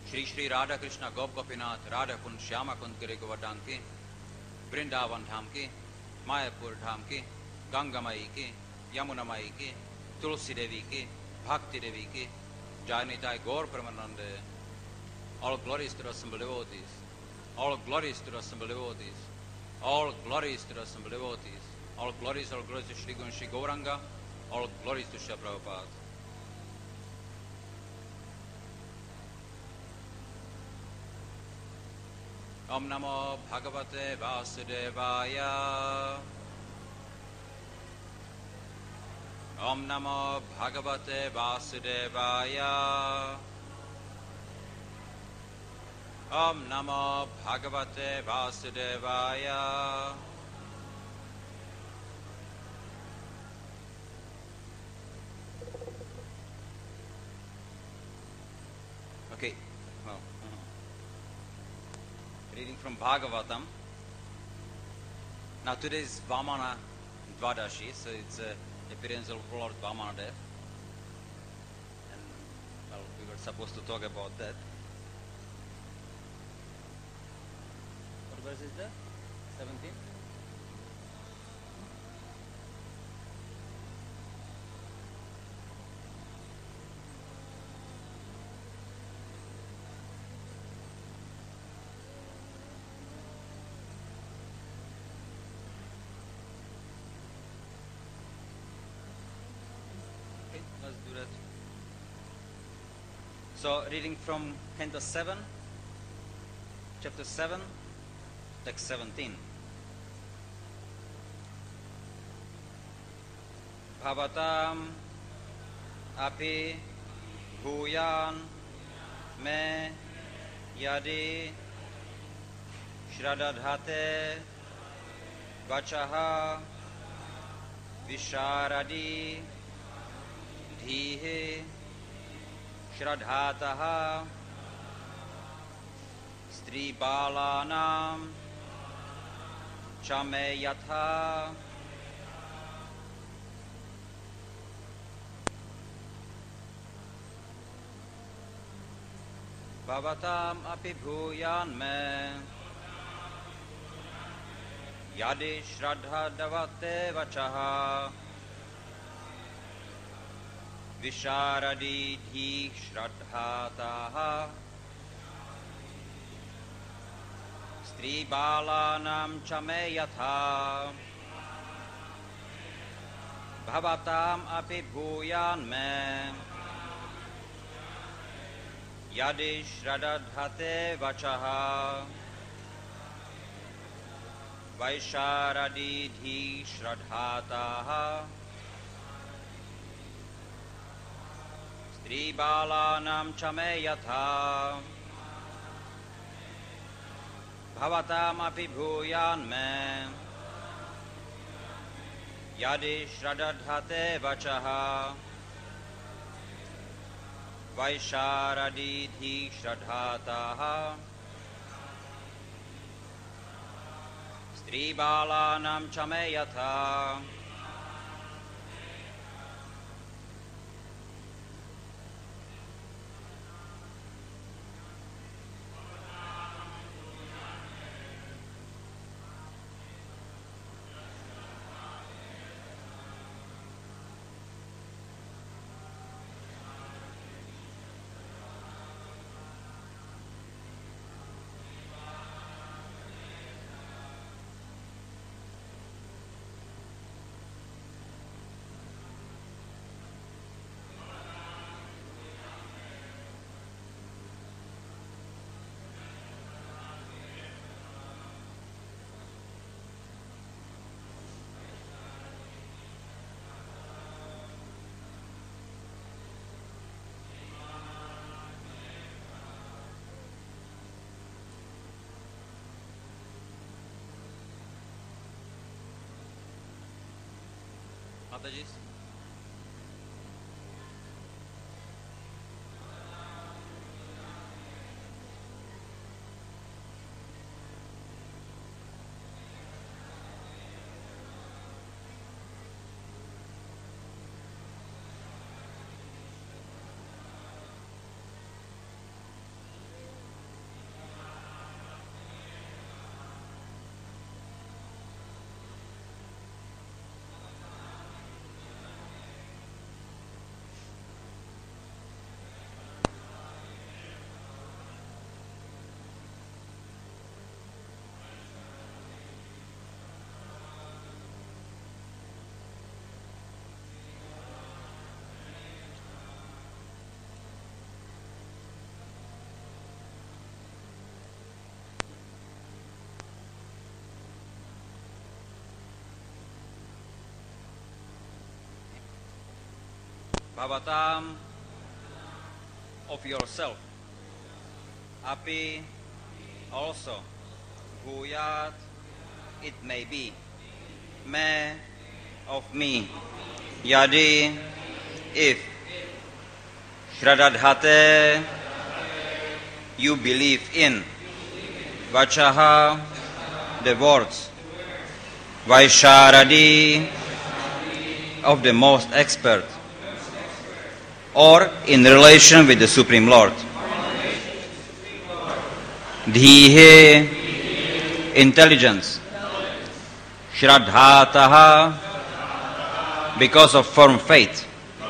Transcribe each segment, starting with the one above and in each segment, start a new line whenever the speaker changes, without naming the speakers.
श्री श्री राधा कृष्ण गोप गोपीनाथ राधा कुंड श्यामा कुंड गिरि गोवर्धन की, वृंदावन धाम की, मायापुर धाम की, गंगा माई की, यमुना माई की, तुलसी देवी की, भक्ति देवी की, जय निताय गौर Premanand. All glories to the assembled devotees. All glories to the assembled devotees. All glories to the assembled devotees. All glories to Shri Gun Shri Gauranga. All glories to Shri Prabhupada. Om Namo Bhagavate Vasudevaya. Om Namo Bhagavate Vasudevaya. Om Namo Bhagavate Vasudevaya. Okay. Reading from Bhagavatam. Now today is Vamana Dvadashi, so it's the appearance of Lord Vamana there. And well, we were supposed to talk about that. What verse is that? 17? Okay, let's do that. So, reading from Canto 7, Chapter 7, Text 17. Bhavatam api bhuyan me yadi shradadhate vachaha visharadi dhihe shradhataha stri balanam chame yatha bhavatam api bhuyan me yadi shraddha davate vachaha visharadi dhi shraddhataha stri balanam chame yatha bhavatam api bhuyan me yadi shraddhate vachaha vaisharadi dhi shraddhataha stri balanam chame yatha bhavatam api bhuyan me yadi shraddhate vachaha vaisharadi dhi shraddhataha stri balanam chame yatha Mataji. bhavatam, of yourself. Api, also. Bhuyat, it may be. Me, of me. Yadi, if. Shradadhate, you believe in. Vachaha, the words. Vaisharadi, of the most expert. Or in relation with the Supreme Lord. Dhihe, intelligence. Shraddhataha, because of firm faith.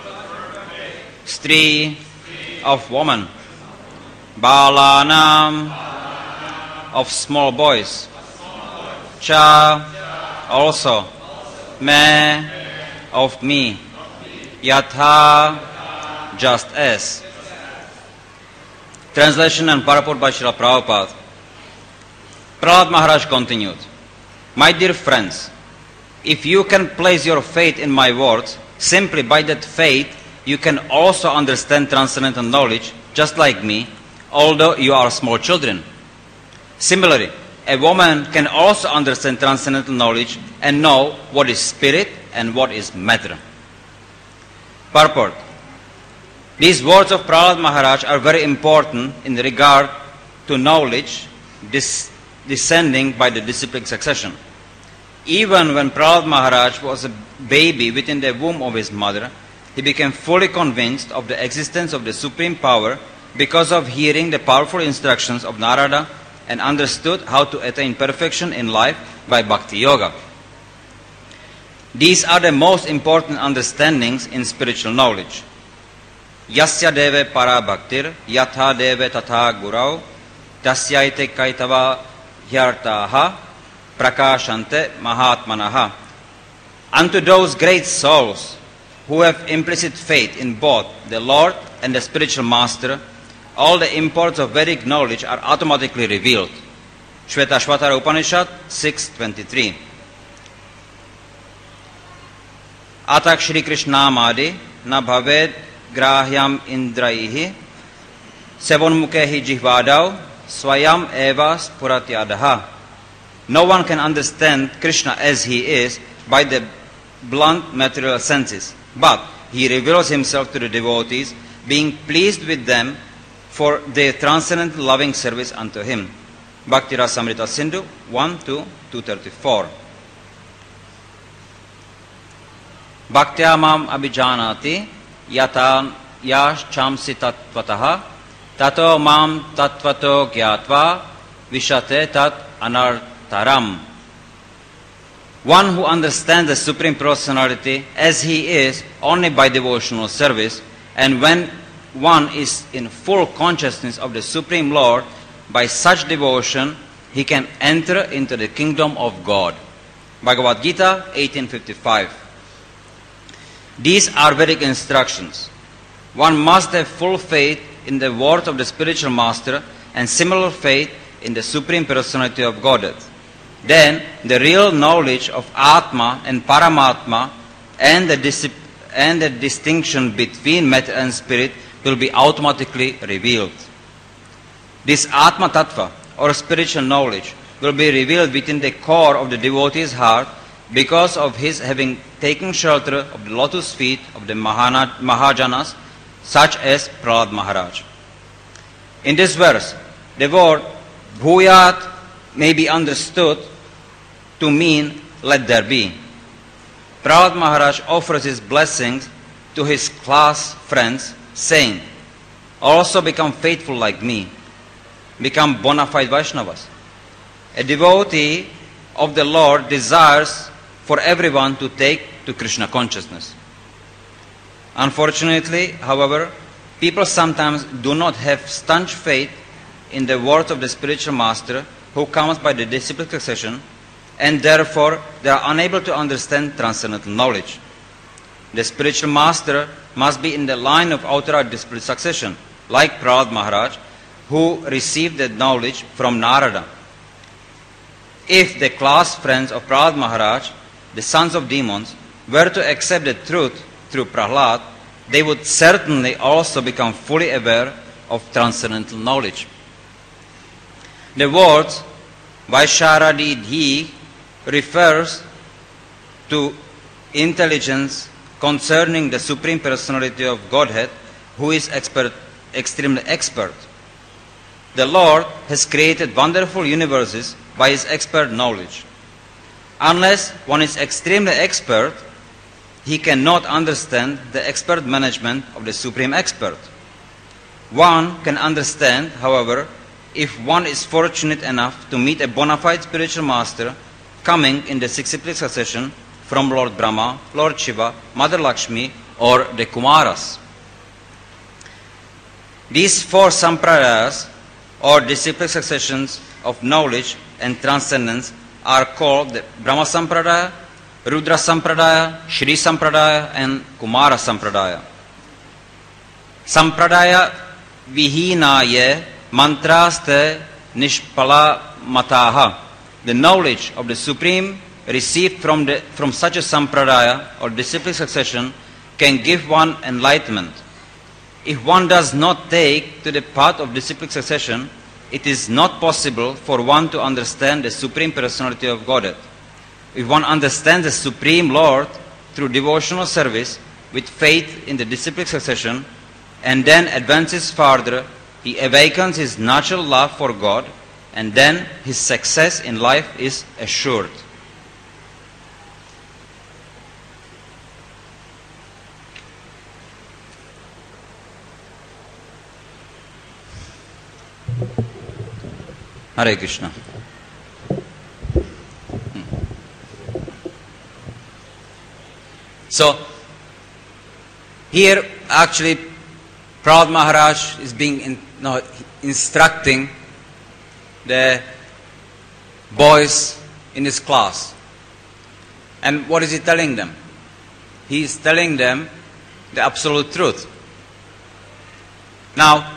Stri, of woman. Balanam, of small boys. Cha, also. Me, of me. Yatha, just as. Translation and purport by Srila Prabhupada. Prahlad Maharaj continued, my dear friends, if you can place your faith in my words, simply by that faith you can also understand transcendental knowledge, just like me, although you are small children. Similarly, a woman can also understand transcendental knowledge and know what is spirit and what is matter. Purport. These words of Prahlad Maharaj are very important in regard to knowledge descending by the disciplic succession. Even when Prahlad Maharaj was a baby within the womb of his mother, he became fully convinced of the existence of the supreme power because of hearing the powerful instructions of Narada and understood how to attain perfection in life by bhakti yoga. These are the most important understandings in spiritual knowledge. Yasya deve para bhaktir, yatha deve tatha gurau, tasyaite kaitava hyartaha, prakashante mahatmanaha. Unto those great souls who have implicit faith in both the Lord and the spiritual master, all the imports of Vedic knowledge are automatically revealed. Shvetashvatara Upanishad 6.23. Atak Shri Krishnamadi na bhaved grahyam indraihi sevonmukehi jihvadau swayam eva spuratyadaha. No one can understand Krishna as he is by the blunt material senses, but he reveals himself to the devotees, being pleased with them for their transcendent loving service unto him. Bhakti Rasamrita Sindhu 1-234. Bhaktya mam abhijanati yatan yash chamsi tattvataha tato mam tattvato gyatva vishate tat anartaram. One who understands the Supreme Personality as he is only by devotional service, and when one is in full consciousness of the Supreme Lord, by such devotion he can enter into the kingdom of God. Bhagavad Gita 1855. These are Vedic instructions. One must have full faith in the word of the spiritual master and similar faith in the Supreme Personality of Godhead. Then the real knowledge of Atma and Paramatma and the distinction between matter and spirit will be automatically revealed. This Atma Tattva, or spiritual knowledge, will be revealed within the core of the devotee's heart because of his having taken shelter of the lotus feet of the Mahajanas, such as Prahlad Maharaj. In this verse, the word Bhuyat may be understood to mean let there be. Prahlad Maharaj offers his blessings to his class friends, saying, also become faithful like me, become bona fide Vaishnavas. A devotee of the Lord desires for everyone to take to Krishna consciousness. Unfortunately, however, people sometimes do not have staunch faith in the words of the spiritual master who comes by the disciplic succession, and therefore they are unable to understand transcendental knowledge. The spiritual master must be in the line of authorized disciplic succession, like Prahlad Maharaj, who received that knowledge from Narada. If the class friends of Prahlad Maharaj, the sons of demons, were to accept the truth through Prahlad, they would certainly also become fully aware of transcendental knowledge. The words Vaisharadidhi refers to intelligence concerning the Supreme Personality of Godhead, who is extremely expert. The Lord has created wonderful universes by His expert knowledge. Unless one is extremely expert, he cannot understand the expert management of the Supreme Expert. One can understand, however, if one is fortunate enough to meet a bona fide spiritual master coming in the sextuple succession from Lord Brahma, Lord Shiva, Mother Lakshmi, or the Kumaras. These four sampradayas, or disciplic successions of knowledge and transcendence, are called the Brahma Sampradaya, Rudra Sampradaya, Shri Sampradaya, and Kumara Sampradaya. Sampradaya Vihinaye Mantraste Nishpala Mataha. The knowledge of the Supreme received from such a Sampradaya or disciplic succession can give one enlightenment. If one does not take to the path of disciplic succession, it is not possible for one to understand the Supreme Personality of Godhead. If one understands the Supreme Lord through devotional service with faith in the disciplic succession and then advances further, he awakens his natural love for God, and then his success in life is assured. Hare Krishna. So, here actually Prahlad Maharaj is being instructing the boys in his class. And what is he telling them? He is telling them the absolute truth. Now,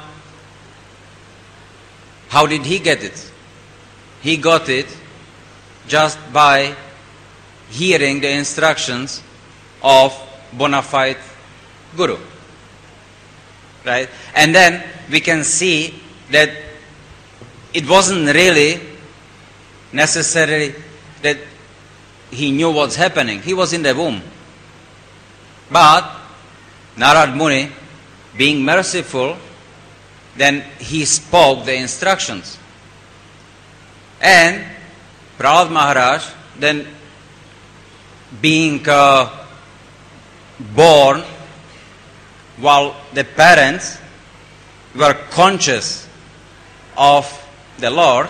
how did he get it? He got it just by hearing the instructions of bona fide Guru. Right? And then we can see that it wasn't really necessarily that he knew what's happening. He was in the womb. But Narad Muni, being merciful, then he spoke the instructions. And Prahlad Maharaj, then being born while the parents were conscious of the Lord.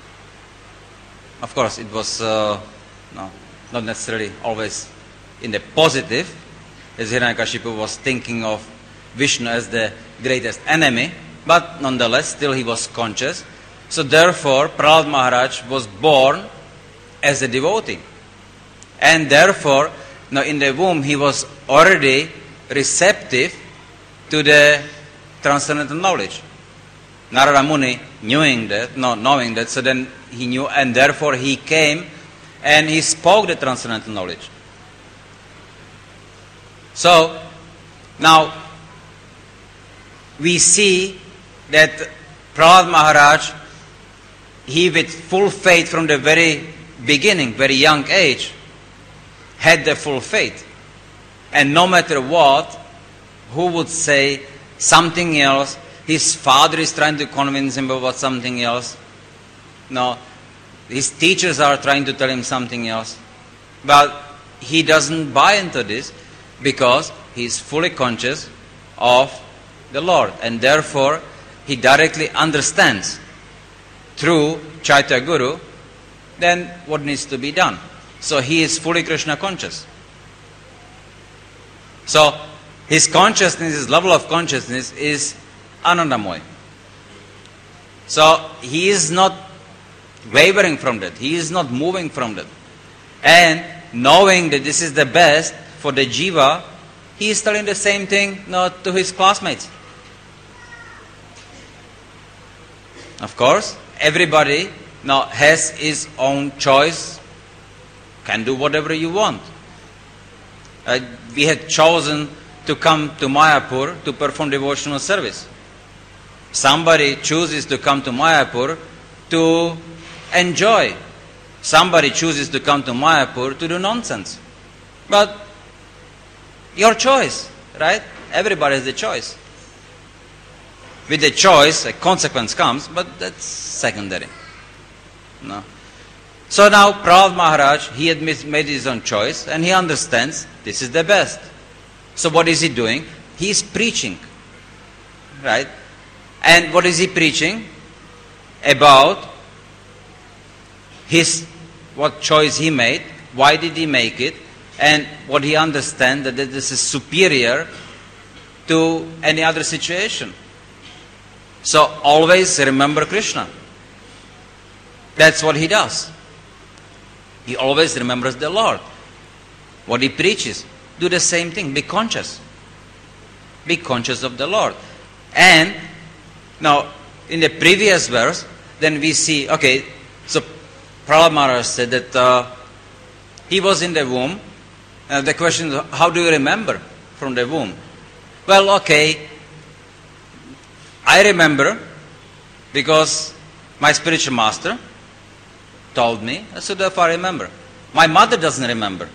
Of course, it was not necessarily always in the positive, as Hiranyakashipu was thinking of Vishnu as the greatest enemy, but nonetheless, still he was conscious. So therefore, Prahlad Maharaj was born as a devotee. And therefore, in the womb, he was already receptive to the transcendental knowledge. Narada Muni knowing that, so then he knew, and therefore he came and he spoke the transcendental knowledge. So, now, we see that Prahlad Maharaj, he with full faith from the very beginning, very young age, had the full faith. And no matter what, who would say something else, his father is trying to convince him about something else. No, his teachers are trying to tell him something else. But he doesn't buy into this because he is fully conscious of the Lord. And therefore, he directly understands through Chaitya Guru then what needs to be done. So he is fully Krishna conscious. So his consciousness, his level of consciousness is Anandamoy. So he is not wavering from that. He is not moving from that. And knowing that this is the best for the jiva, he is telling the same thing to his classmates. Of course, everybody has his own choice, can do whatever you want. We had chosen to come to Mayapur to perform devotional service. Somebody chooses to come to Mayapur to enjoy. Somebody chooses to come to Mayapur to do nonsense. But your choice, right? Everybody has a choice. With the choice, a consequence comes, but that's secondary. No. So now Prahlad Maharaj, he had made his own choice and he understands this is the best. So what is he doing? He is preaching. Right? And what is he preaching? About what choice he made, why did he make it, and what he understands that this is superior to any other situation. So always remember Krishna. That's what he does. He always remembers the Lord. What he preaches, do the same thing. Be conscious. Be conscious of the Lord. And now, in the previous verse, then we see, okay, so Prahlad Maharaj said that he was in the womb. The question is, how do you remember from the womb? Well, okay, I remember because my spiritual master told me, so therefore I remember. My mother doesn't remember.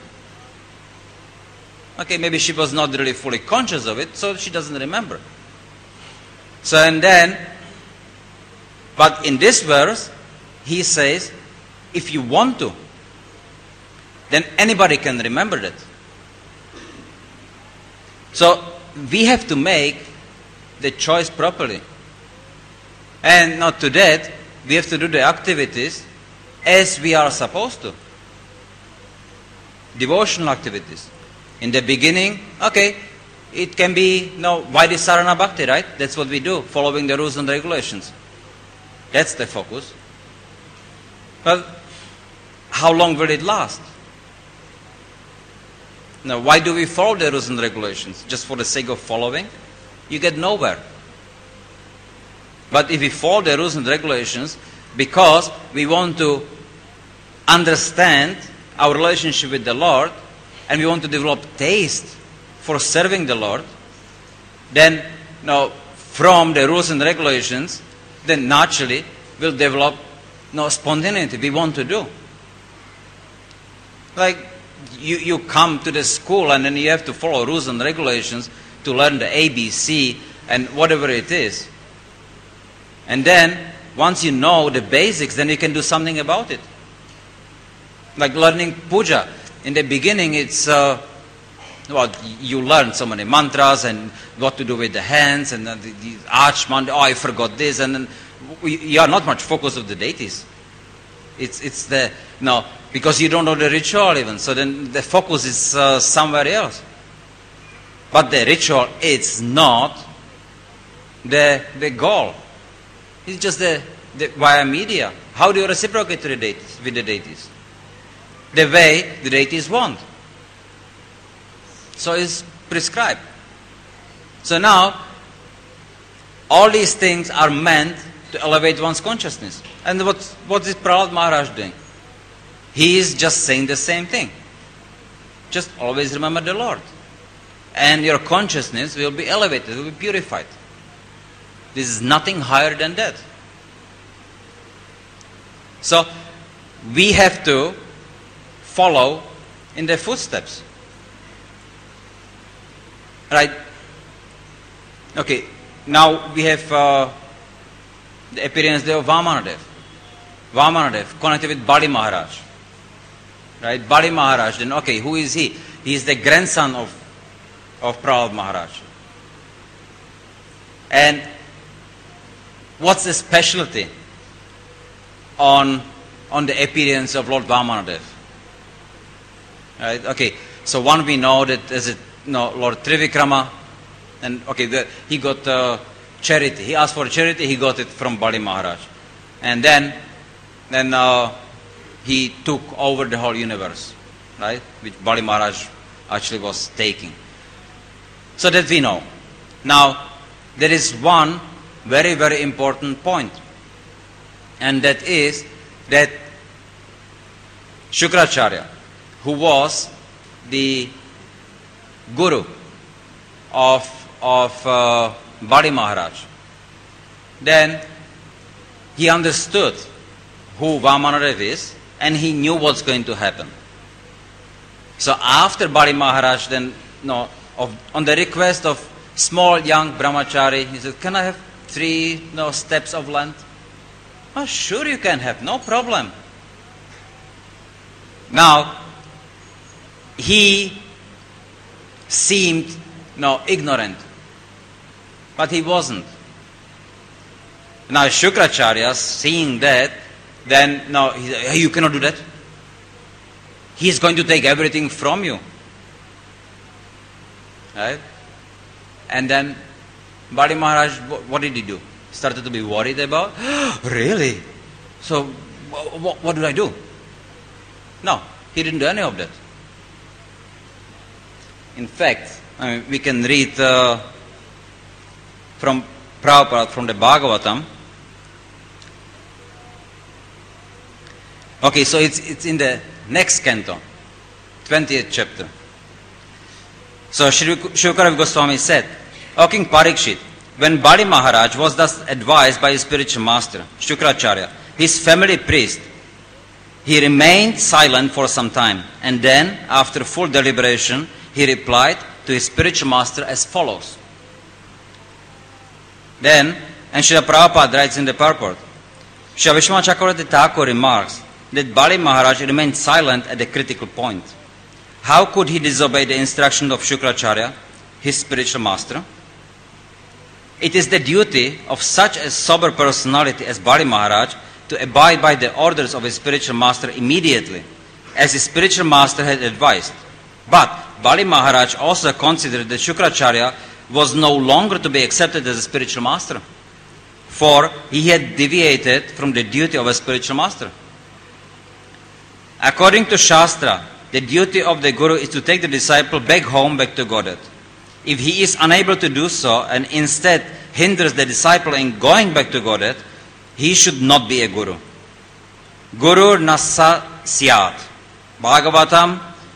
Okay, maybe she was not really fully conscious of it, so she doesn't remember. So and then, but in this verse, he says, if you want to, then anybody can remember that. So we have to make the choice properly. And not to that, we have to do the activities as we are supposed to. Devotional activities. In the beginning, okay, it can be, Vaidisarana Bhakti, right? That's what we do, following the rules and regulations. That's the focus. But how long will it last? Now, why do we follow the rules and regulations? Just for the sake of following? You get nowhere. But if we follow the rules and regulations because we want to understand our relationship with the Lord and we want to develop taste for serving the Lord, then from the rules and regulations, then naturally we'll develop spontaneity. We want to do. Like you come to the school and then you have to follow rules and regulations to learn the ABC and whatever it is. And then once you know the basics, then you can do something about it. Like learning puja. In the beginning, it's you learn so many mantras and what to do with the hands and the arch mantra. Oh, I forgot this, and then you are not much focused on the deities. It's because you don't know the ritual even. So then the focus is somewhere else. But the ritual, it's not the goal. It's just the via media. How do you reciprocate to the deities, with the deities? The way the deities want. So it's prescribed. So now, all these things are meant to elevate one's consciousness. And what is Prahlad Maharaj doing? He is just saying the same thing. Just always remember the Lord. And your consciousness will be elevated, will be purified. This is nothing higher than that. So, we have to follow in their footsteps. Right? Okay, now we have the appearance there of Vamanadev. Vamanadev connected with Bali Maharaj. Right? Bali Maharaj, then okay, who is he? He is the grandson of Prahlad Maharaj. And what's the specialty on the appearance of Lord Vamanadev? Right? Okay, so one we know that as Lord Trivikrama, and okay, he got charity. He asked for charity, he got it from Bali Maharaj. And then he took over the whole universe, right? Which Bali Maharaj actually was taking. So that we know. Now, there is one very, very important point. And that is that Shukracharya, who was the guru of Bali Maharaj. Then he understood who Vamanadev is, and he knew what's going to happen. So after Bali Maharaj, then on the request of small young brahmachari, he said, "Can I have 3 steps of land?" "Oh, sure you can have, no problem." Now, he seemed ignorant, but he wasn't. Now Shukracharya, seeing that, then he said, "Hey, you cannot do that. He is going to take everything from you." Right? And then Bali Maharaj, what did he do? Started to be worried about, "Really? So what did I do?" No, he didn't do any of that. In fact, we can read from Prabhupada, from the Bhagavatam. Okay, so it's in the next canto, 20th chapter. So Shukara Goswami said, "O King Parikshit, when Bali Maharaj was thus advised by his spiritual master, Shukracharya, his family priest, he remained silent for some time, and then, after full deliberation, he replied to his spiritual master as follows." Then, and Srila Prabhupada writes in the purport, Srila Vishwanath Chakravarti Thakur remarks that Bali Maharaj remained silent at a critical point. How could he disobey the instruction of Shukracharya, his spiritual master? It is the duty of such a sober personality as Bali Maharaj to abide by the orders of his spiritual master immediately, as his spiritual master had advised. But Bali Maharaj also considered that Shukracharya was no longer to be accepted as a spiritual master, for he had deviated from the duty of a spiritual master. According to Shastra, the duty of the Guru is to take the disciple back home, back to Godhead. If he is unable to do so and instead hinders the disciple in going back to Godhead, he should not be a Guru. Guru Nasa Syat. Bhagavatam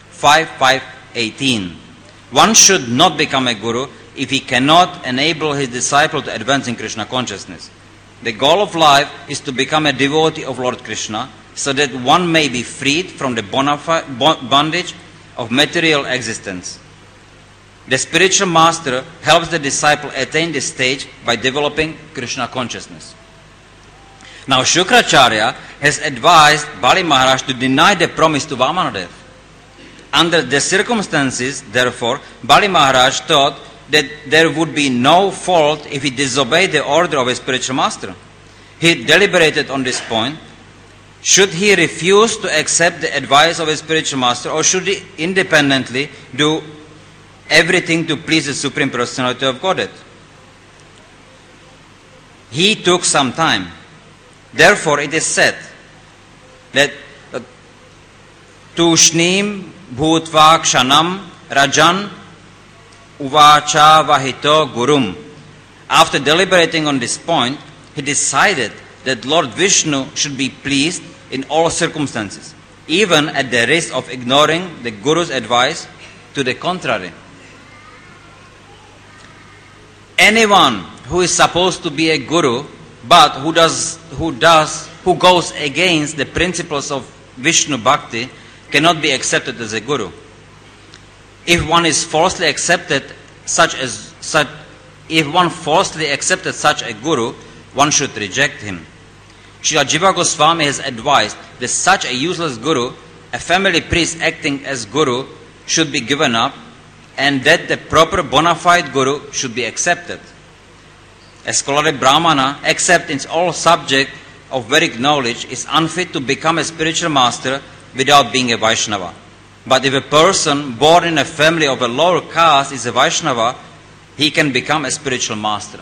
5:18. One should not become a Guru if he cannot enable his disciple to advance in Krishna consciousness. The goal of life is to become a devotee of Lord Krishna, so that one may be freed from the bondage of material existence. The spiritual master helps the disciple attain this stage by developing Krishna consciousness. Now Shukracharya has advised Bali Maharaj to deny the promise to Vamanadev. Under the circumstances, therefore, Bali Maharaj thought that there would be no fault if he disobeyed the order of his spiritual master. He deliberated on this point. Should he refuse to accept the advice of his spiritual master, or should he independently do everything to please the Supreme Personality of Godhead? He took some time. Therefore, it is said that Tushnim Bhutva Kshanam Rajan Uvacha Vahito Gurum. After deliberating on this point, he decided that Lord Vishnu should be pleased in all circumstances, even at the risk of ignoring the Guru's advice to the contrary. Anyone who is supposed to be a Guru, but who goes against the principles of Vishnu Bhakti, cannot be accepted as a Guru. If one falsely accepted such a Guru, one should reject him. Srila Jiva Goswami has advised that such a useless Guru, a family priest acting as Guru, should be given up, and that the proper bona fide Guru should be accepted. A scholarly Brahmana, except in all subject of Vedic knowledge, is unfit to become a spiritual master without being a Vaishnava. But if a person born in a family of a lower caste is a Vaishnava, he can become a spiritual master.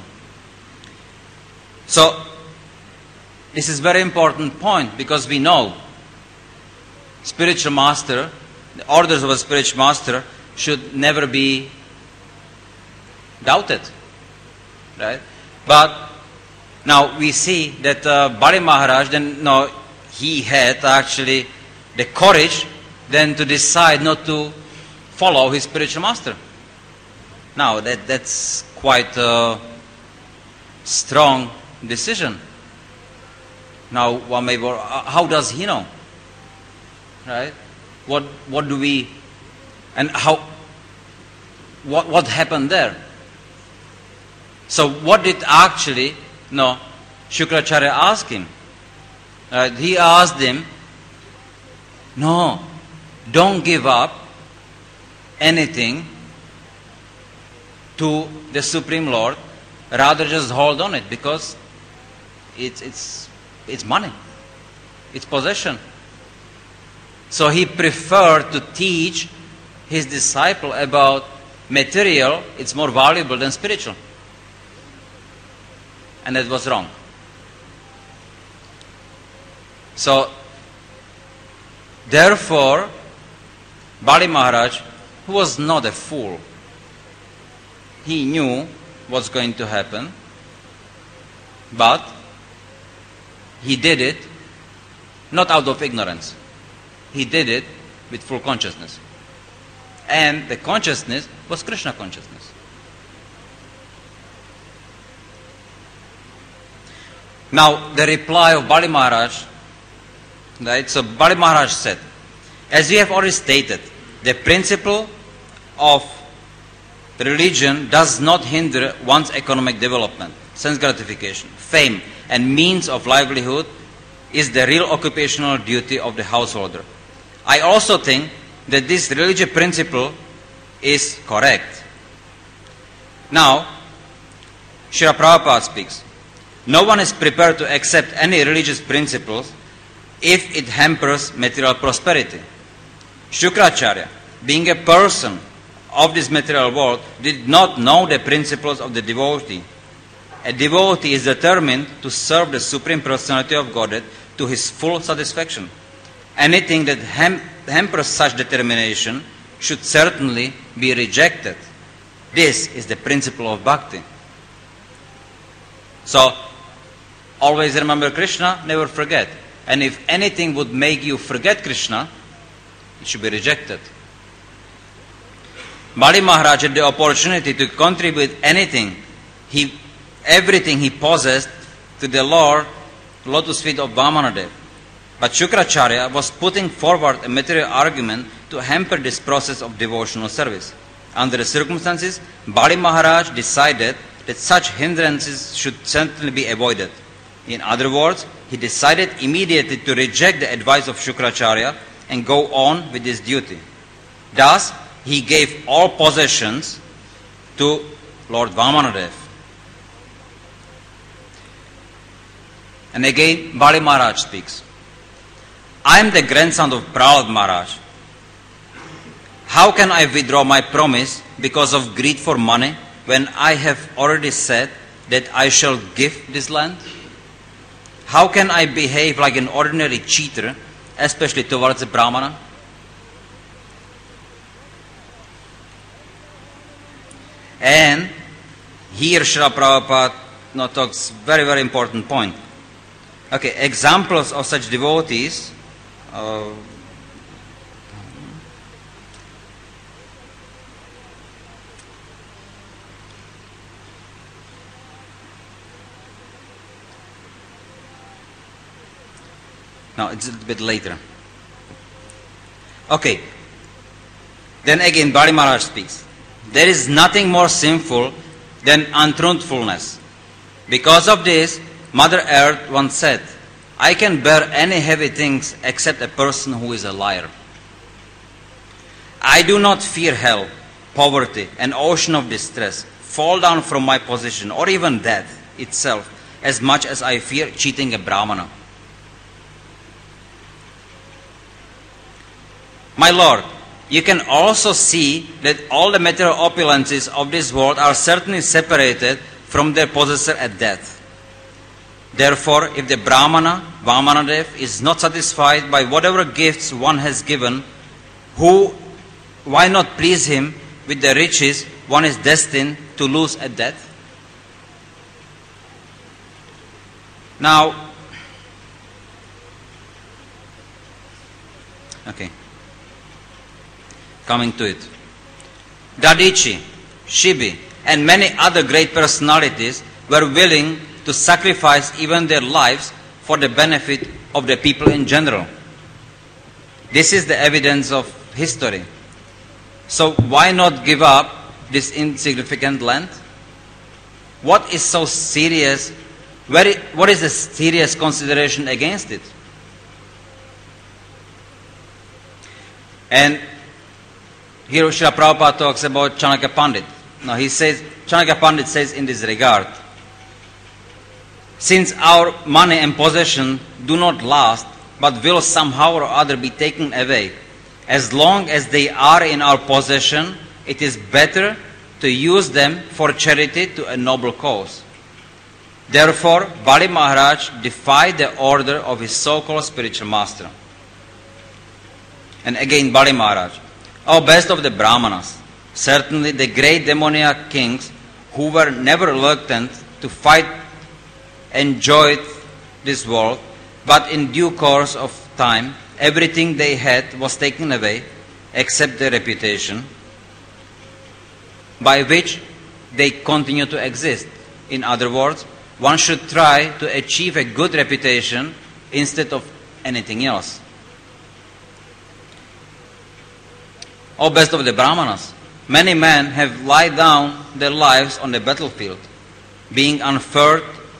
So, this is a very important point, because we know spiritual master, the orders of a spiritual master should never be doubted. Right? But now we see that Bali Maharaj, he had actually the courage then to decide not to follow his spiritual master. Now, that's quite a strong decision. Now, one may worry, how does he know? Right? What do we, and how, what happened there? So what did actually, Shukracharya ask him? He asked him, no, don't give up anything to the Supreme Lord, rather just hold on it, because it's money, it's possession. So he preferred to teach his disciple about material, it's more valuable than spiritual. And that was wrong. So, therefore, Bali Maharaj, who was not a fool, he knew what's going to happen, but he did it not out of ignorance. He did it with full consciousness. And the consciousness was Krishna consciousness. Now, the reply of Bali Maharaj, right? So Bali Maharaj said, as we have already stated, the principle of religion does not hinder one's economic development, sense gratification, fame, and means of livelihood is the real occupational duty of the householder. I also think that this religious principle is correct. Now, Srila Prabhupada speaks. No one is prepared to accept any religious principles if it hampers material prosperity. Shukracharya, being a person of this material world, did not know the principles of the devotee. A devotee is determined to serve the Supreme Personality of Godhead to his full satisfaction. Anything that hampers such determination should certainly be rejected. This is the principle of bhakti. So, always remember Krishna, never forget. And if anything would make you forget Krishna, it should be rejected. Bali Maharaj had the opportunity to contribute everything he possessed to the lotus feet of Vamanadev. But Shukracharya was putting forward a material argument to hamper this process of devotional service. Under the circumstances, Bali Maharaj decided that such hindrances should certainly be avoided. In other words, he decided immediately to reject the advice of Shukracharya and go on with his duty. Thus, he gave all possessions to Lord Vamanadev. And again, Bali Maharaj speaks. I am the grandson of Prahlad Maharaj. How can I withdraw my promise because of greed for money when I have already said that I shall give this land? How can I behave like an ordinary cheater, especially towards a Brahmana? And here Srila Prabhupada talks very, very important point. Okay, examples of such devotees. No, it's a bit later. Okay. Then again, Bali Maharaj speaks. There is nothing more sinful than untruthfulness. Because of this, Mother Earth once said, I can bear any heavy things except a person who is a liar. I do not fear hell, poverty, an ocean of distress, fall down from my position, or even death itself, as much as I fear cheating a Brahmana. My Lord, you can also see that all the material opulences of this world are certainly separated from their possessor at death. Therefore, if the Brahmana, Vamanadev, is not satisfied by whatever gifts one has given, why not please him with the riches one is destined to lose at death? Now, okay. Coming to it. Dadichi, Shibi, and many other great personalities were willing to sacrifice even their lives for the benefit of the people in general. This is the evidence of history. So why not give up this insignificant land? What is so serious? What is the serious consideration against it? And here Srila Prabhupada talks about Chanakya Pandit. Now Chanakya Pandit says in this regard, since our money and possession do not last, but will somehow or other be taken away, as long as they are in our possession, it is better to use them for charity to a noble cause. Therefore, Bali Maharaj defied the order of his so-called spiritual master. And again, Bali Maharaj, O best of the Brahmanas, certainly the great demoniac kings who were never reluctant to fight enjoyed this world, but in due course of time, everything they had was taken away except their reputation, by which they continue to exist. In other words, one should try to achieve a good reputation instead of anything else. O best of the Brahmanas, many men have laid down their lives on the battlefield, being unfair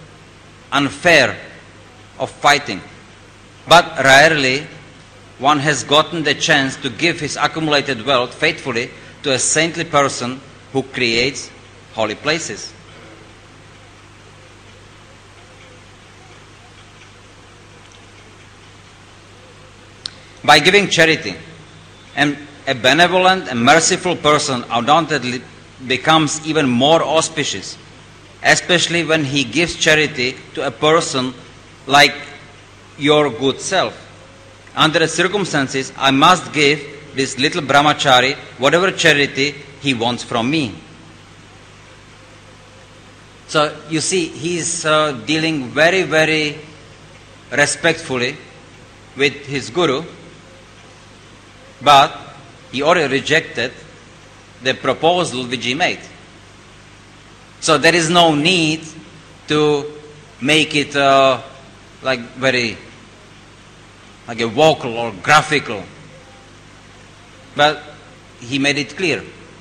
of fighting. But rarely one has gotten the chance to give his accumulated wealth faithfully to a saintly person who creates holy places. By giving charity, and a benevolent and merciful person undoubtedly becomes even more auspicious, especially when he gives charity to a person like your good self. Under the circumstances, I must give this little brahmachari whatever charity he wants from me. So you see, he is dealing very, very respectfully with his guru, but he already rejected the proposal which he made. So there is no need to make it very like a vocal or graphical. But he made it clear.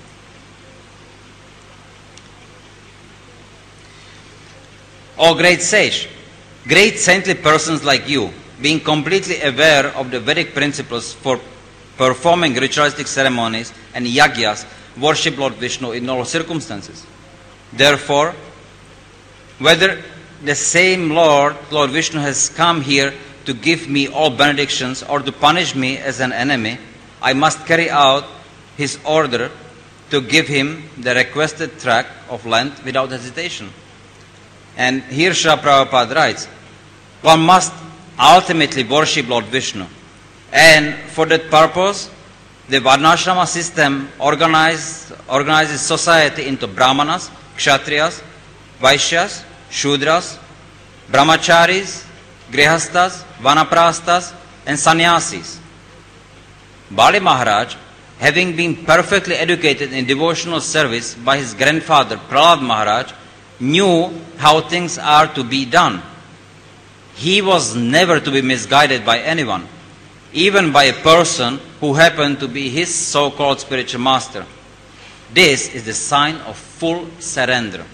O great sage, great saintly persons like you, being completely aware of the Vedic principles for performing ritualistic ceremonies and yagyas, worship Lord Vishnu in all circumstances. Therefore, whether the same Lord Vishnu has come here to give me all benedictions or to punish me as an enemy, I must carry out his order to give him the requested tract of land without hesitation. And here Srila Prabhupada writes, one must ultimately worship Lord Vishnu. And for that purpose, the Varnashrama system organizes society into Brahmanas, Kshatriyas, Vaishyas, Shudras, Brahmacharis, Grihastas, Vanaprastas, and Sannyasis. Bali Maharaj, having been perfectly educated in devotional service by his grandfather Prahlad Maharaj, knew how things are to be done. He was never to be misguided by anyone, even by a person who happened to be his so-called spiritual master. This is the sign of full surrender.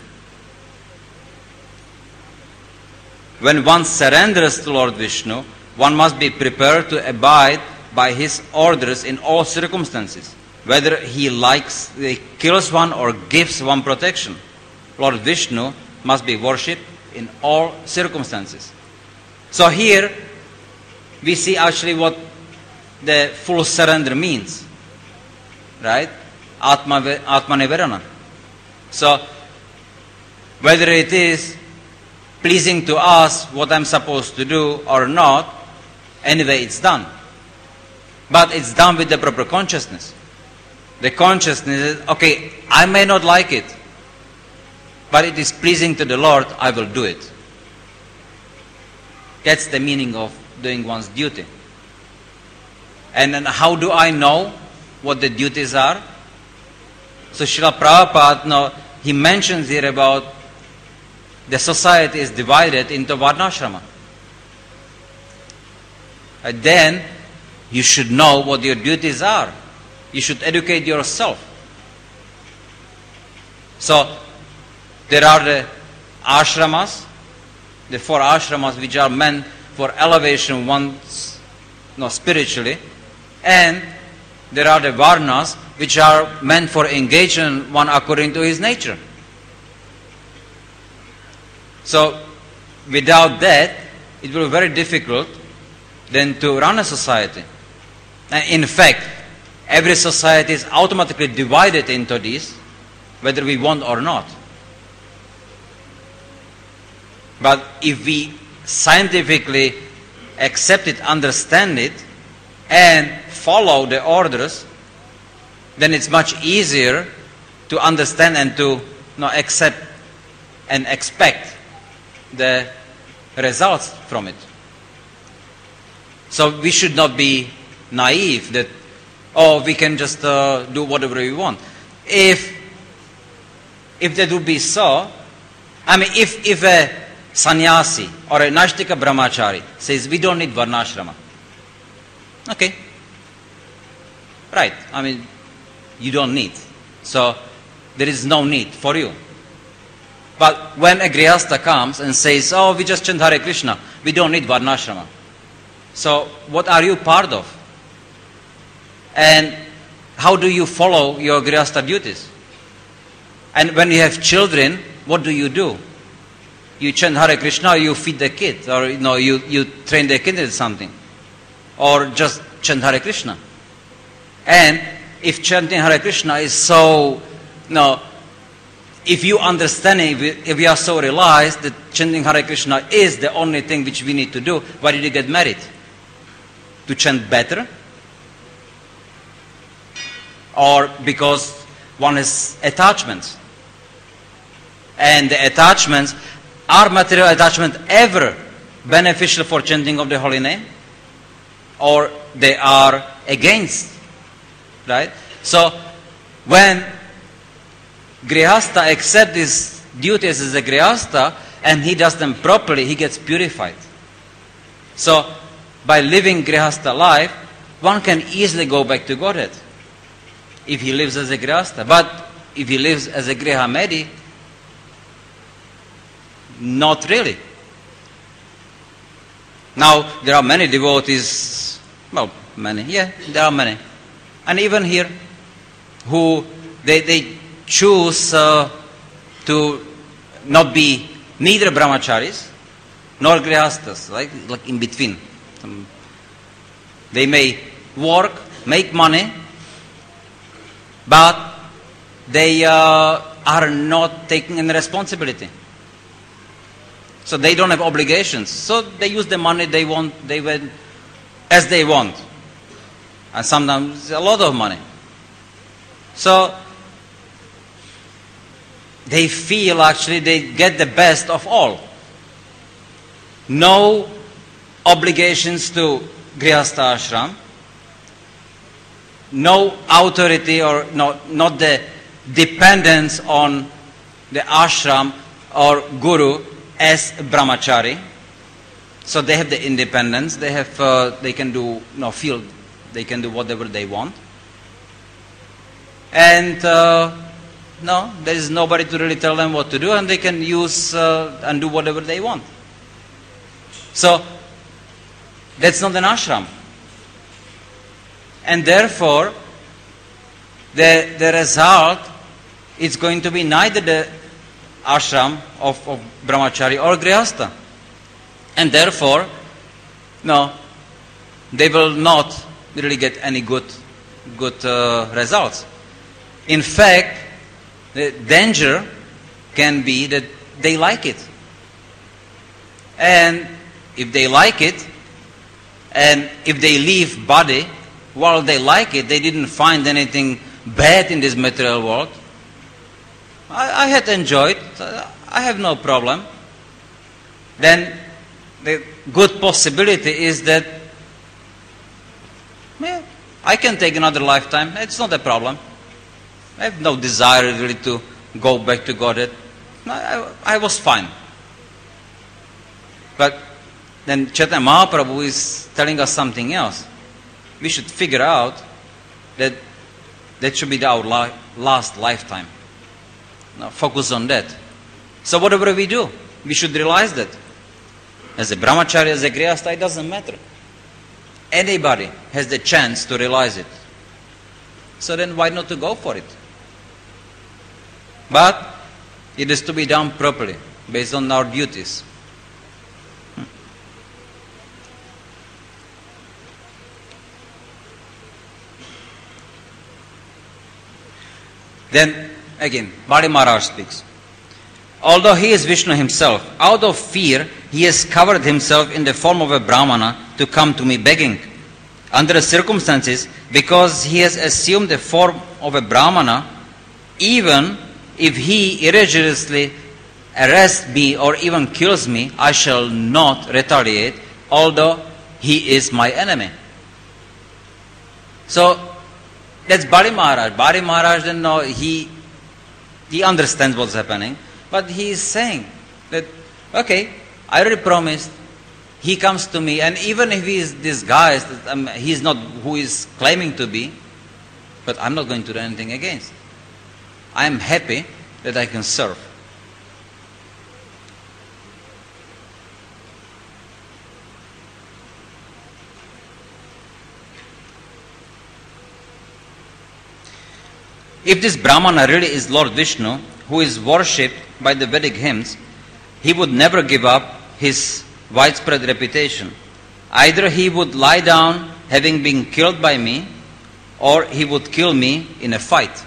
When one surrenders to Lord Vishnu, one must be prepared to abide by his orders in all circumstances, whether he kills one or gives one protection. Lord Vishnu must be worshipped in all circumstances. So here we see actually what the full surrender means, right? Atma-nivarana. So whether it is pleasing to us what I'm supposed to do or not, anyway it's done. But it's done with the proper consciousness. The consciousness is, okay, I may not like it, but it is pleasing to the Lord, I will do it. That's the meaning of doing one's duty. And then how do I know what the duties are? So Srila Prabhupada, he mentions here about the society is divided into varnashrama. And then you should know what your duties are. You should educate yourself. So there are the ashramas, the 4 ashramas which are meant for elevation once, spiritually, and there are the varnas which are meant for engagement one according to his nature. So without that, it will be very difficult then to run a society. And in fact, every society is automatically divided into these, whether we want or not. But if we scientifically accept it, understand it, and follow the orders, then it's much easier to understand and to accept and expect the results from it. So we should not be naive that, we can just do whatever we want. If that would be so, if a sannyasi or a Naishtika brahmachari says, we don't need varnashrama. Okay. Right. You don't need. So there is no need for you. But when a grihastha comes and says, we just chant Hare Krishna, we don't need varnashrama. So what are you part of? And how do you follow your grihastha duties? And when you have children, what do? You chant Hare Krishna, or you feed the kid, or you train the kid in something, or just chant Hare Krishna. And if chanting Hare Krishna is so, if you understand it, if you are so realized that chanting Hare Krishna is the only thing which we need to do, why did you get married? To chant better? Or because one has attachments? And the attachments, are material attachments ever beneficial for chanting of the holy name? Or they are against? Right? So, when grihastha accepts his duties as a grihastha and he does them properly, he gets purified. So, by living grihastha life, one can easily go back to Godhead if he lives as a grihastha. But if he lives as a grihamedi, not really. Now, there are many devotees, there are many. And even here, who they choose to not be neither brahmacharis nor grihasthas, like in between. They may work, make money, but they are not taking any responsibility. So they don't have obligations. So they use the money they want, as they want. And sometimes a lot of money. So they feel actually they get the best of all. No obligations to grihastha ashram. No authority or not the dependence on the ashram or guru as brahmachari. So they have the independence. They have they can do feel they can do whatever they want. And there is nobody to really tell them what to do, and they can use and do whatever they want. So that's not an ashram. And therefore, the result is going to be neither the ashram of brahmachari or grihastha. And therefore, they will not really get any good results. In fact, the danger can be that they like it. And if they like it, and if they leave body while they like it, they didn't find anything bad in this material world. I had enjoyed, I have no problem. Then the good possibility is that I can take another lifetime. It's not a problem. I have no desire really to go back to Godhead. No, I was fine. But then Chaitanya Mahaprabhu is telling us something else. We should figure out that that should be our last lifetime. Now, focus on that. So whatever we do, we should realize that. As a brahmachari, as a grihastha, it doesn't matter. Anybody has the chance to realize it. So then why not to go for it? But it is to be done properly, based on our duties. Then again, Bali Maharaj speaks. Although he is Vishnu himself, out of fear he has covered himself in the form of a Brahmana to come to me begging. Under the circumstances, because he has assumed the form of a Brahmana, even if he irregularly arrests me or even kills me, I shall not retaliate, although he is my enemy. So, that's Bali Maharaj. Bali Maharaj, he understands what's happening, but he is saying that, okay, I already promised, he comes to me, and even if he is disguised, he is not who he is claiming to be, but I'm not going to do anything against. I am happy that I can serve. If this Brahmana really is Lord Vishnu, who is worshipped by the Vedic hymns, he would never give up his widespread reputation. Either he would lie down having been killed by me, or he would kill me in a fight.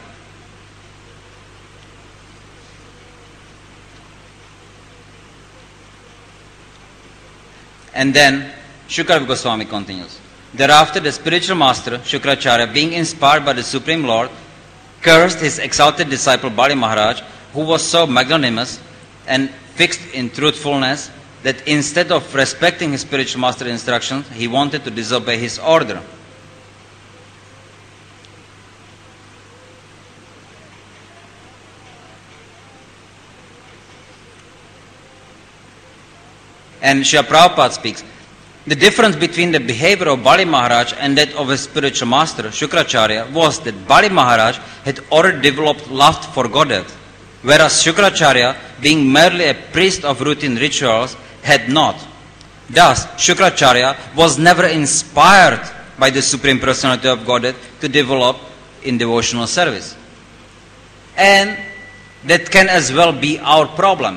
And then Shukadeva Goswami continues. Thereafter the spiritual master, Shukracharya, being inspired by the Supreme Lord, cursed his exalted disciple Bali Maharaj, who was so magnanimous and fixed in truthfulness that instead of respecting his spiritual master's instructions, he wanted to disobey his order. And Srila Prabhupada speaks, the difference between the behavior of Bali Maharaj and that of his spiritual master, Shukracharya, was that Bali Maharaj had already developed love for Godhead, whereas Shukracharya, being merely a priest of routine rituals, had not. Thus, Shukracharya was never inspired by the Supreme Personality of Godhead to develop in devotional service. And that can as well be our problem.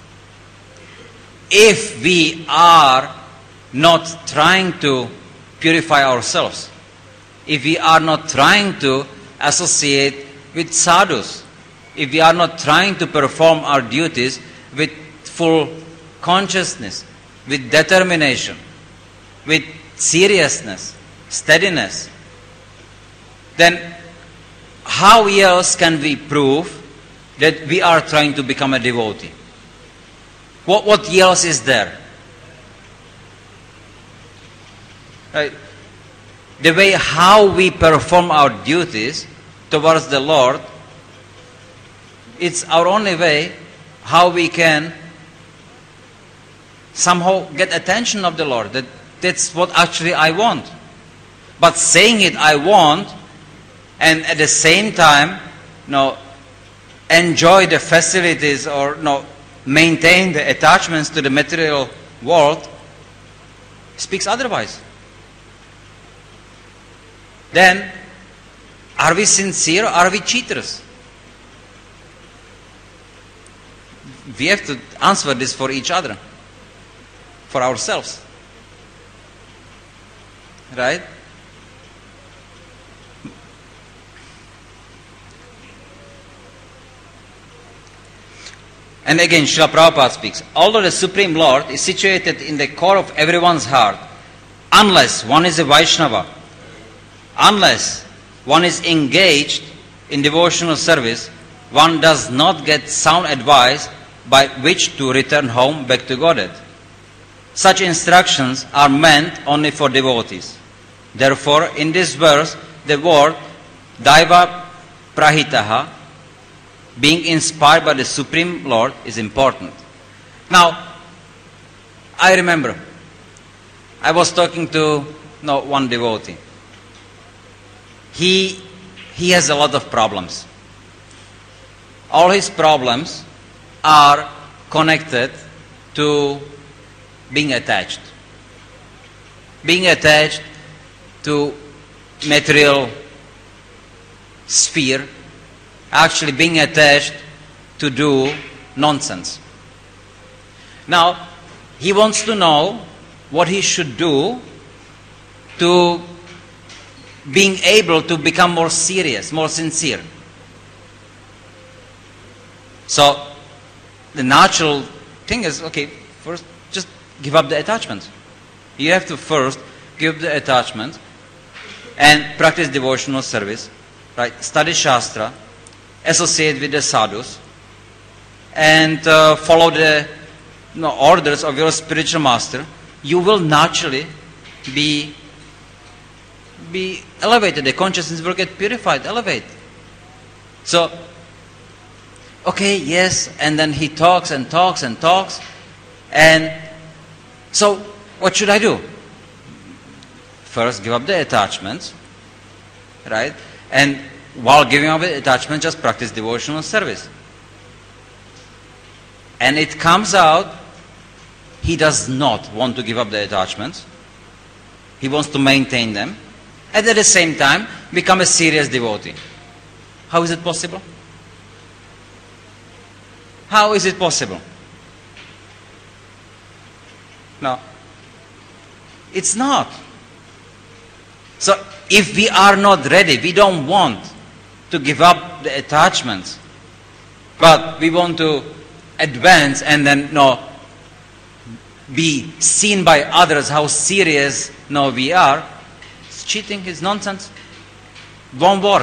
If we are not trying to purify ourselves, if we are not trying to associate with sadhus, if we are not trying to perform our duties with full consciousness, with determination, with seriousness, steadiness, then how else can we prove that we are trying to become a devotee? What else is there? Right? The way how we perform our duties towards the Lord, it's our only way how we can somehow get attention of the Lord. That's what actually I want. But saying it I want, and at the same time, enjoy the facilities or maintain the attachments to the material world, speaks otherwise. Then, are we sincere or are we cheaters? We have to answer this for each other, for ourselves. Right? And again, Srila Prabhupada speaks, although the Supreme Lord is situated in the core of everyone's heart, unless one is a Vaishnava, unless one is engaged in devotional service, one does not get sound advice by which to return home back to Godhead. Such instructions are meant only for devotees. Therefore, in this verse, the word Daiva prahitaha, being inspired by the Supreme Lord, is important. Now, I remember, I was talking to one devotee. He has a lot of problems. All his problems are connected to being attached. Being attached to material sphere, actually being attached to do nonsense. Now, he wants to know what he should do to being able to become more serious, more sincere. So, the natural thing is, okay, first just give up the attachment. You have to first give up the attachment and practice devotional service, right? Study Shastra, associate with the sadhus, and follow the orders of your spiritual master. You will naturally be elevated. The consciousness will get purified, elevated. So, okay, yes, and then he talks and talks and talks. And so, what should I do? First, give up the attachments, right? And while giving up the attachment, just practice devotional service. And it comes out, he does not want to give up the attachments. He wants to maintain them. And at the same time, become a serious devotee. How is it possible? How is it possible? No. It's not. So, if we are not ready, we don't want to give up the attachments, but we want to advance and then be seen by others how serious we are, it's cheating, it's nonsense. Won't work.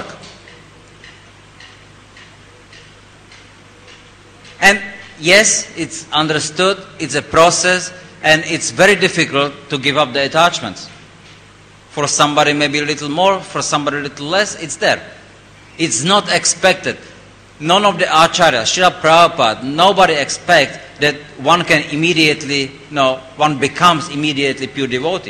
And yes, it's understood, it's a process, and it's very difficult to give up the attachments. For somebody maybe a little more, for somebody a little less, it's there. It's not expected. None of the acharyas, Srila Prabhupada, nobody expects that one can immediately, one becomes immediately pure devotee.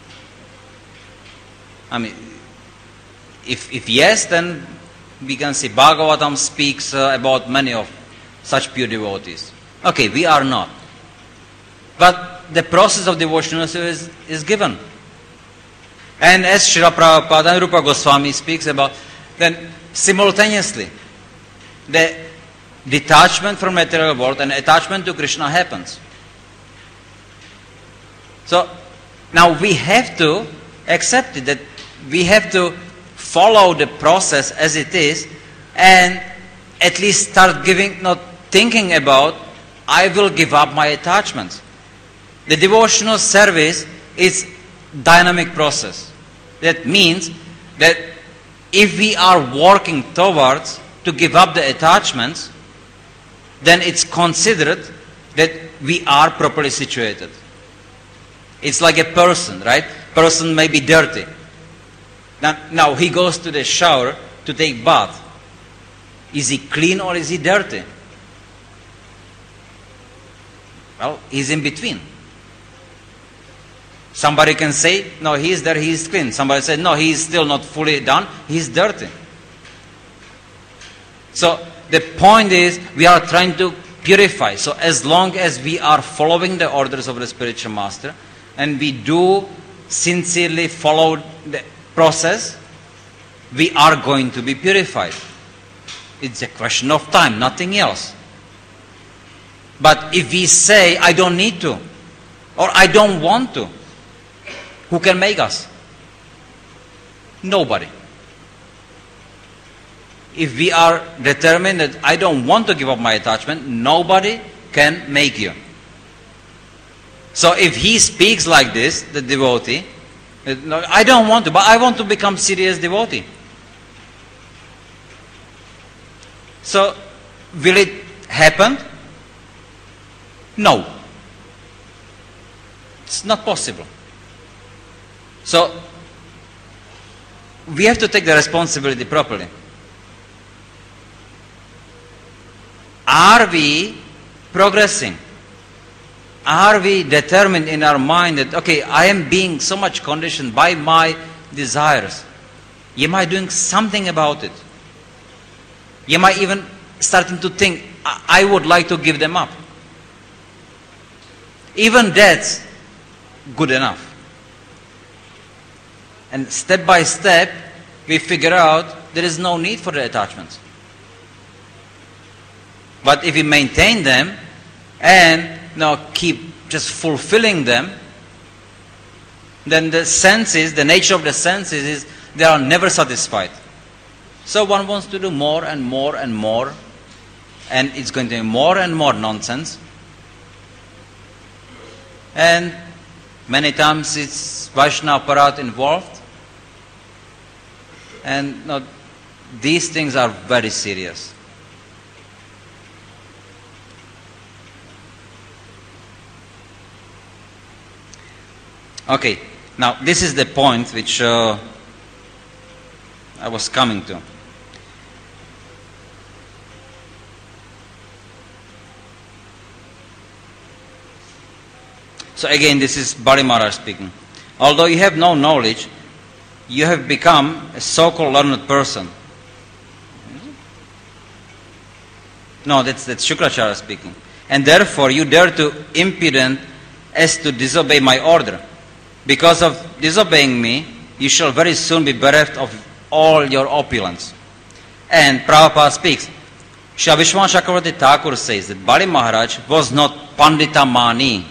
I mean, if yes, then we can see Bhagavatam speaks about many of such pure devotees. Okay, we are not. But the process of devotional service is given. And as Srila Prabhupada and Rupa Goswami speaks about, then simultaneously, the detachment from material world and attachment to Krishna happens. So, now we have to accept it, that we have to follow the process as it is, and at least start thinking about, I will give up my attachments. The devotional service is dynamic process. That means that if we are working towards to give up the attachments, then it's considered that we are properly situated. It's like a person, right? Person may be dirty. Now he goes to the shower to take bath. Is he clean or is he dirty? Well, he's in between. Somebody can say, no, he is there, he is clean. Somebody says, no, he is still not fully done, he is dirty. So the point is, we are trying to purify. So as long as we are following the orders of the spiritual master, and we do sincerely follow the process, we are going to be purified. It's a question of time, nothing else. But if we say, I don't need to, or I don't want to, who can make us? Nobody. If we are determined that I don't want to give up my attachment, nobody can make you. So if he speaks like this, the devotee, I don't want to, but I want to become serious devotee. So, will it happen? No. It's not possible. So, we have to take the responsibility properly. are we progressing? Are we determined in our mind that, okay, I am being so much conditioned by my desires? Am I doing something about it? Am I even starting to think, I would like to give them up? Even that's good enough. And step by step, we figure out there is no need for the attachments. But if we maintain them and keep just fulfilling them, then the senses, the nature of the senses is they are never satisfied. So one wants to do more and more and more, and it's going to be more and more nonsense. And many times it's Vaishnava Parat involved. And these things are very serious. Okay, now this is the point which I was coming to. So again, this is Bali Maharaj speaking. Although you have no knowledge, you have become a so-called learned person. No, that's Shukracharya speaking. And therefore you dare to impudent as to disobey my order. Because of disobeying me, you shall very soon be bereft of all your opulence. And Prabhupada speaks. Shri Vishwanath Chakravarti Thakur says that Bali Maharaj was not Pandita Mani,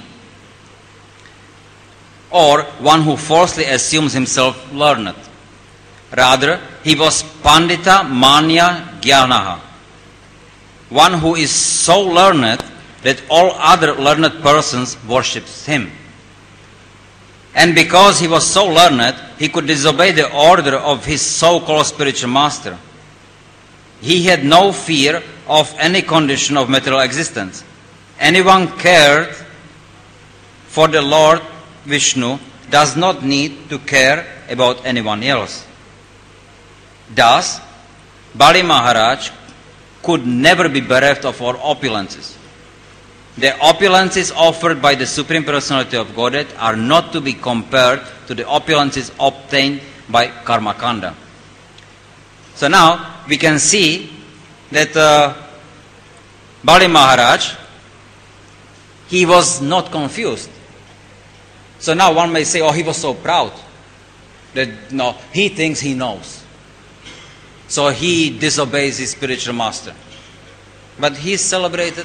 or one who falsely assumes himself learned. Rather, he was Pandita Manya Jnanaha, one who is so learned that all other learned persons worships him. And because he was so learned, he could disobey the order of his so-called spiritual master. He had no fear of any condition of material existence. Anyone cared for the Lord Vishnu does not need to care about anyone else. Thus, Bali Maharaj could never be bereft of all opulences. The opulences offered by the Supreme Personality of Godhead are not to be compared to the opulences obtained by Karmakanda. So now we can see that Bali Maharaj, he was not confused. So now one may say, oh, he was so proud that he thinks he knows. So he disobeys his spiritual master. But he celebrated.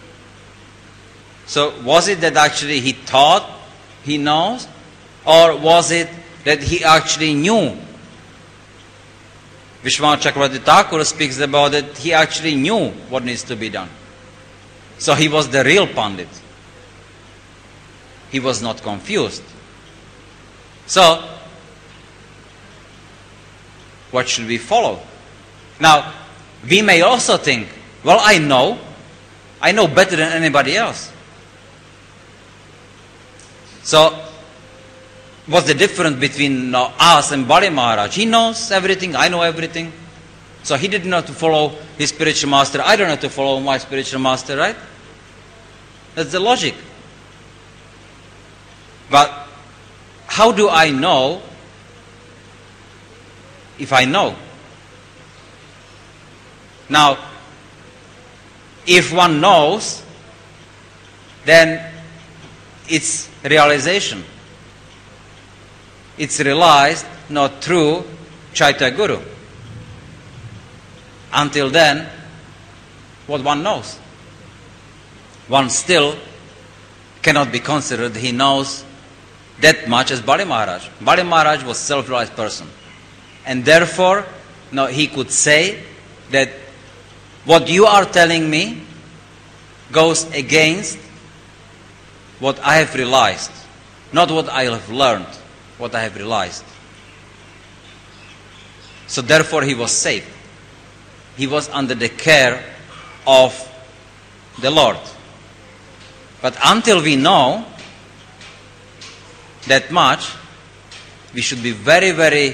So was it that actually he thought he knows? Or was it that he actually knew? Vishwanath Chakravarti Thakur speaks about it. He actually knew what needs to be done. So he was the real Pandit. He was not confused. So, what should we follow? Now, we may also think, well, I know better than anybody else. So, what's the difference between us and Bali Maharaj? He knows everything, I know everything. So he didn't have to follow his spiritual master. I don't have to follow my spiritual master, right? That's the logic. But how do I know if I know? Now, if one knows, then it's realization. It's realized not through Chaitya Guru. Until then, what one knows? One still cannot be considered he knows that much as Bali Maharaj. Bali Maharaj was a self-realized person. And therefore, he could say that what you are telling me goes against what I have realized. Not what I have learned, what I have realized. So therefore he was safe. He was under the care of the Lord. But until we know that much, we should be very, very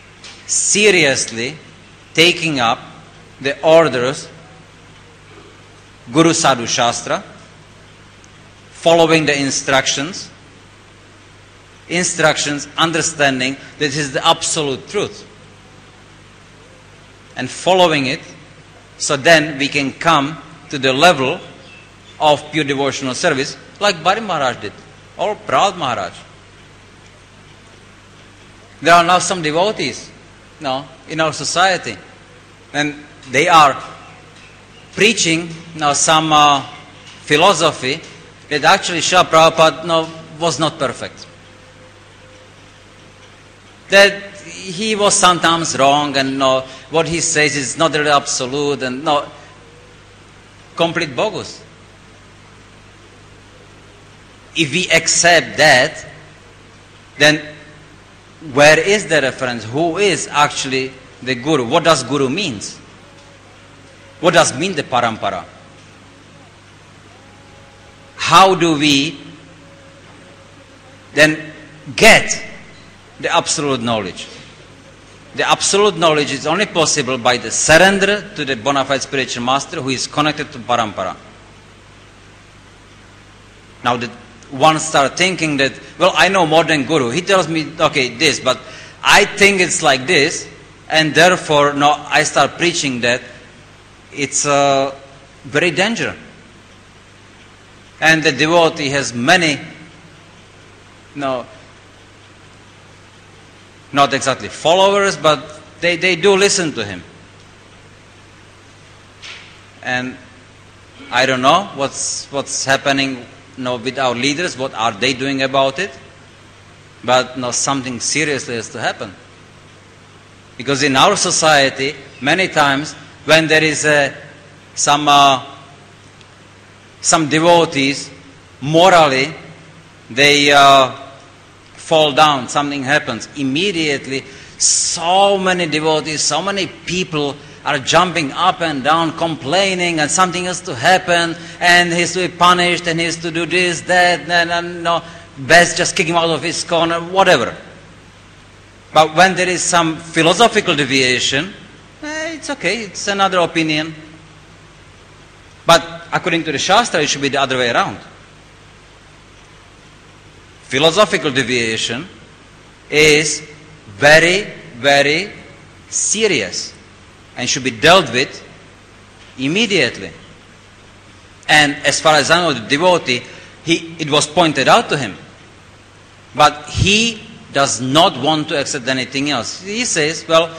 seriously taking up the orders Guru Sadhu Shastra, following the instructions, understanding that this is the absolute truth, and following it, so then we can come to the level of pure devotional service like Bari Maharaj did, or Prahlad Maharaj. There are now some devotees in our society, and they are preaching some philosophy that actually Srila Prabhupada was not perfect. That he was sometimes wrong, and what he says is not really absolute, and complete bogus. If we accept that, then where is the reference? Who is actually the Guru? What does Guru means? What does mean the parampara? How do we then get the absolute knowledge? The absolute knowledge is only possible by the surrender to the bona fide spiritual master who is connected to parampara. Now that one start thinking that, well, I know more than Guru. He tells me, okay, this, but I think it's like this, and therefore, I start preaching that. It's very dangerous. And the devotee has many, not exactly followers, but they do listen to him. And I don't know what's happening with our leaders, what are they doing about it? But something seriously has to happen. Because in our society, many times when there is some devotees, morally, they fall down, something happens. Immediately, so many devotees, so many people are jumping up and down, complaining, and something has to happen, and he has to be punished, and he has to do this, that, and best just kick him out of his corner, whatever. But when there is some philosophical deviation, it's okay, it's another opinion. But according to the Shastra, it should be the other way around. Philosophical deviation is very, very serious and should be dealt with immediately. And as far as I know, the devotee, it was pointed out to him. But he does not want to accept anything else. He says, well,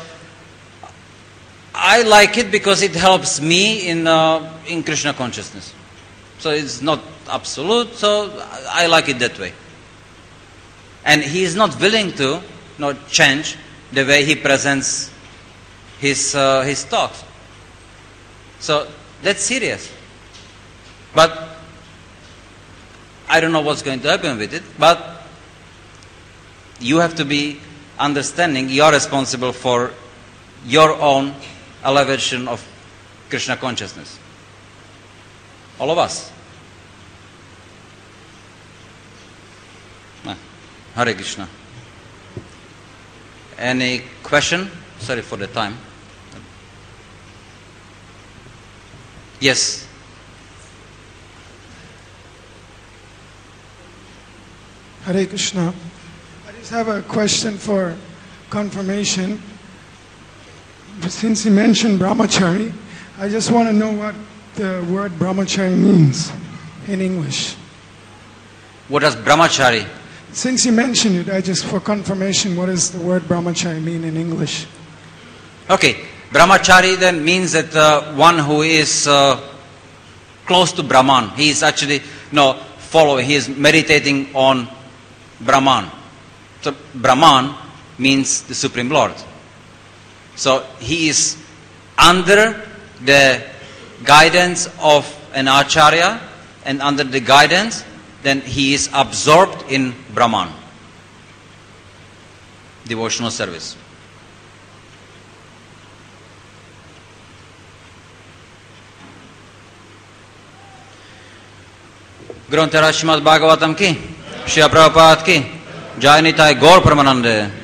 I like it because it helps me in Krishna consciousness. So it's not absolute, so I like it that way. And he is not willing to change the way he presents his talks. So that's serious. But I don't know what's going to happen with it, but you have to be understanding you are responsible for your own elevation of Krishna consciousness. All of us. Hare Krishna. Any question? Sorry for the time. Yes.
Hare Krishna. I just have a question for confirmation. Since you mentioned brahmachari, I just want to know what the word brahmachari means in English.
What does brahmachari?
Since you mentioned it, I just, for confirmation, what does the word brahmachari mean in English?
Okay, brahmachari then means that one who is close to Brahman. He is actually following, he is meditating on Brahman. So Brahman means the Supreme Lord. So he is under the guidance of an Acharya, and under the guidance, then he is absorbed in Brahman. Devotional service. Grantara Srimad Bhagavatam ki, Srila Prabhupada ki, Jai Nitai Gaur Pramanande.